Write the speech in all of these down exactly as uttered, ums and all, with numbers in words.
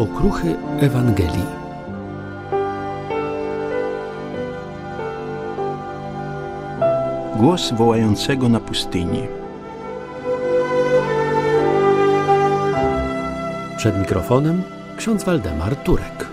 Okruchy Ewangelii. Głos wołającego na pustyni. Przed mikrofonem ksiądz Waldemar Turek.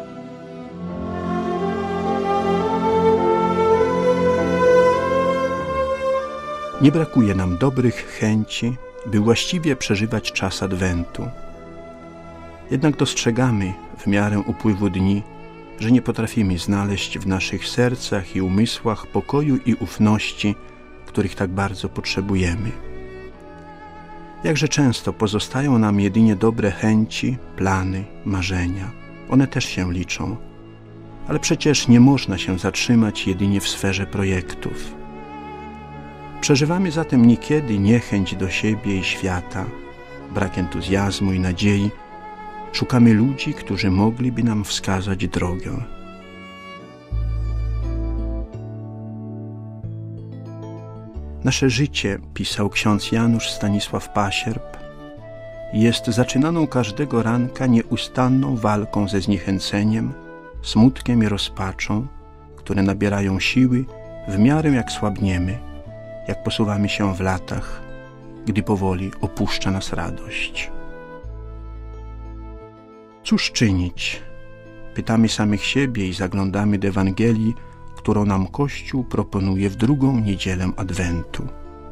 Nie brakuje nam dobrych chęci, by właściwie przeżywać czas Adwentu. Jednak dostrzegamy w miarę upływu dni, że nie potrafimy znaleźć w naszych sercach i umysłach pokoju i ufności, których tak bardzo potrzebujemy. Jakże często pozostają nam jedynie dobre chęci, plany, marzenia. One też się liczą, ale przecież nie można się zatrzymać jedynie w sferze projektów. Przeżywamy zatem niekiedy niechęć do siebie i świata, brak entuzjazmu i nadziei. Szukamy ludzi, którzy mogliby nam wskazać drogę. Nasze życie, pisał ksiądz Janusz Stanisław Pasierb, jest zaczynaną każdego ranka nieustanną walką ze zniechęceniem, smutkiem i rozpaczą, które nabierają siły w miarę jak słabniemy, jak posuwamy się w latach, gdy powoli opuszcza nas radość. Cóż czynić? Pytamy samych siebie i zaglądamy do Ewangelii, którą nam Kościół proponuje w drugą niedzielę Adwentu.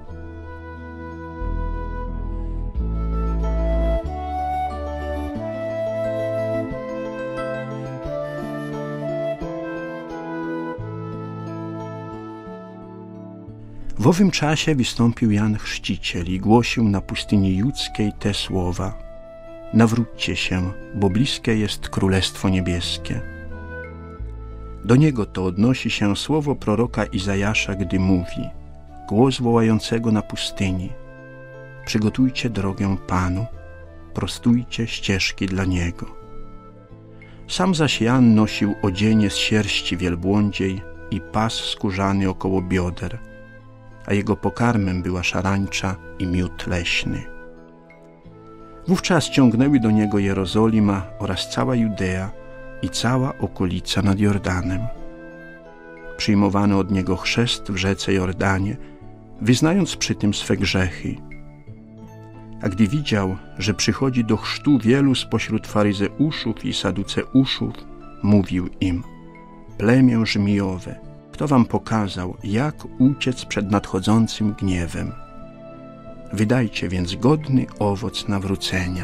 W owym czasie wystąpił Jan Chrzciciel i głosił na pustyni judzkiej te słowa: nawróćcie się, bo bliskie jest Królestwo Niebieskie. Do niego to odnosi się słowo proroka Izajasza, gdy mówi: głos wołającego na pustyni, przygotujcie drogę Panu, prostujcie ścieżki dla Niego. Sam zaś Jan nosił odzienie z sierści wielbłądziej i pas skórzany około bioder, a jego pokarmem była szarańcza i miód leśny. Wówczas ciągnęły do niego Jerozolima oraz cała Judea i cała okolica nad Jordanem. Przyjmowano od niego chrzest w rzece Jordanie, wyznając przy tym swe grzechy. A gdy widział, że przychodzi do chrztu wielu spośród faryzeuszów i saduceuszów, mówił im: plemię żmijowe, kto wam pokazał, jak uciec przed nadchodzącym gniewem? Wydajcie więc godny owoc nawrócenia.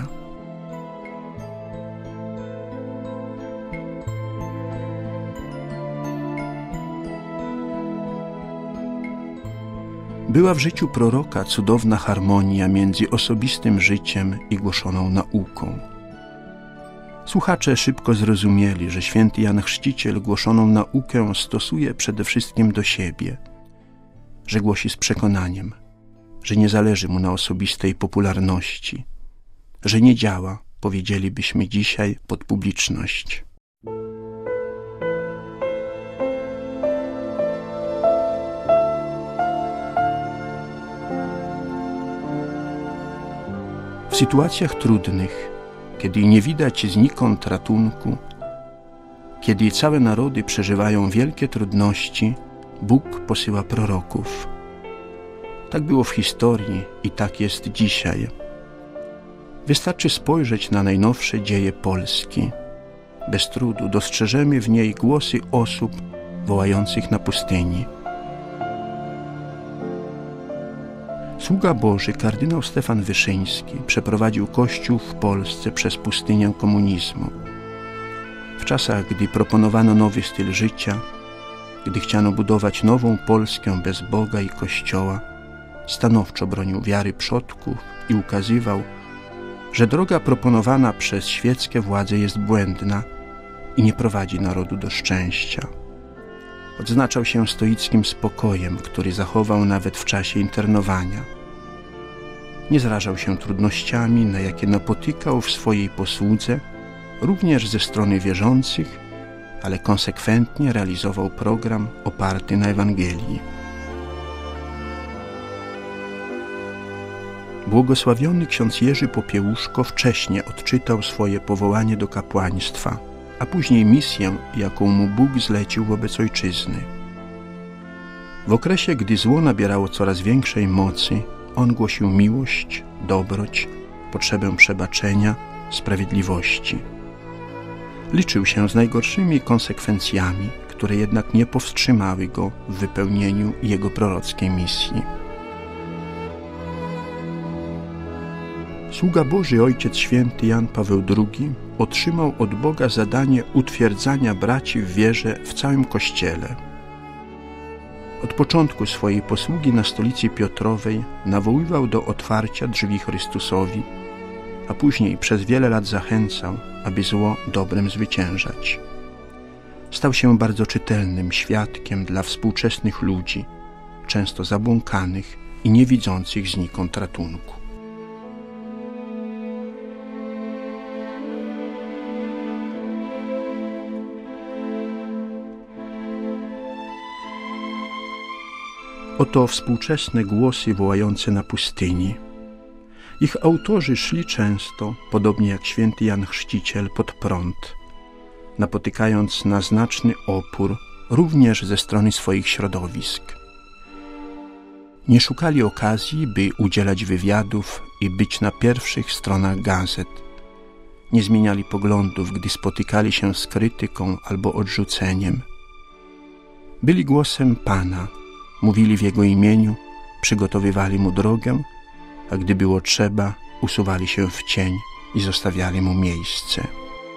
Była w życiu proroka cudowna harmonia między osobistym życiem i głoszoną nauką. Słuchacze szybko zrozumieli, że święty Jan Chrzciciel głoszoną naukę stosuje przede wszystkim do siebie, że głosi z przekonaniem, że nie zależy mu na osobistej popularności, że nie działa, powiedzielibyśmy dzisiaj, pod publiczność. W sytuacjach trudnych, kiedy nie widać znikąd ratunku, kiedy całe narody przeżywają wielkie trudności, Bóg posyła proroków. Tak było w historii i tak jest dzisiaj. Wystarczy spojrzeć na najnowsze dzieje Polski. Bez trudu dostrzeżemy w niej głosy osób wołających na pustyni. Sługa Boży, kardynał Stefan Wyszyński, przeprowadził Kościół w Polsce przez pustynię komunizmu. W czasach, gdy proponowano nowy styl życia, gdy chciano budować nową Polskę bez Boga i Kościoła, stanowczo bronił wiary przodków i ukazywał, że droga proponowana przez świeckie władze jest błędna i nie prowadzi narodu do szczęścia. Odznaczał się stoickim spokojem, który zachował nawet w czasie internowania. Nie zrażał się trudnościami, na jakie napotykał w swojej posłudze, również ze strony wierzących, ale konsekwentnie realizował program oparty na Ewangelii. Błogosławiony ksiądz Jerzy Popiełuszko wcześnie odczytał swoje powołanie do kapłaństwa, a później misję, jaką mu Bóg zlecił wobec ojczyzny. W okresie, gdy zło nabierało coraz większej mocy, on głosił miłość, dobroć, potrzebę przebaczenia, sprawiedliwości. Liczył się z najgorszymi konsekwencjami, które jednak nie powstrzymały go w wypełnieniu jego prorockiej misji. Sługa Boży Ojciec Święty Jan Paweł drugi otrzymał od Boga zadanie utwierdzania braci w wierze w całym Kościele. Od początku swojej posługi na stolicy Piotrowej nawoływał do otwarcia drzwi Chrystusowi, a później przez wiele lat zachęcał, aby zło dobrem zwyciężać. Stał się bardzo czytelnym świadkiem dla współczesnych ludzi, często zabłąkanych i nie widzących znikąd ratunku. Oto współczesne głosy wołające na pustyni. Ich autorzy szli często, podobnie jak święty Jan Chrzciciel, pod prąd, napotykając na znaczny opór również ze strony swoich środowisk. Nie szukali okazji, by udzielać wywiadów i być na pierwszych stronach gazet. Nie zmieniali poglądów, gdy spotykali się z krytyką albo odrzuceniem. Byli głosem Pana, mówili w Jego imieniu, przygotowywali Mu drogę, a gdy było trzeba, usuwali się w cień i zostawiali Mu miejsce.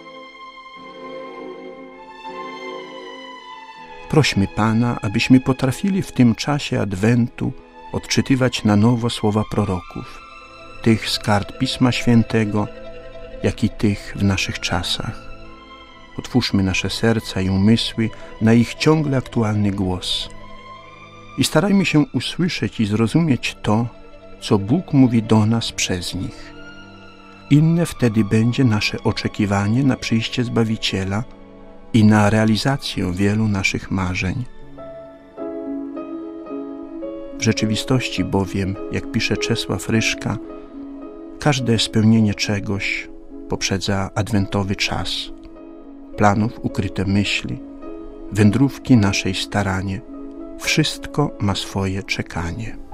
Prośmy Pana, abyśmy potrafili w tym czasie Adwentu odczytywać na nowo słowa proroków, tych z kart Pisma Świętego, jak i tych w naszych czasach. Otwórzmy nasze serca i umysły na ich ciągle aktualny głos i starajmy się usłyszeć i zrozumieć to, co Bóg mówi do nas przez nich. Inne wtedy będzie nasze oczekiwanie na przyjście Zbawiciela i na realizację wielu naszych marzeń. W rzeczywistości bowiem, jak pisze Czesław Ryszka, każde spełnienie czegoś poprzedza adwentowy czas, planów ukryte myśli, wędrówki naszej staranie. Wszystko ma swoje czekanie.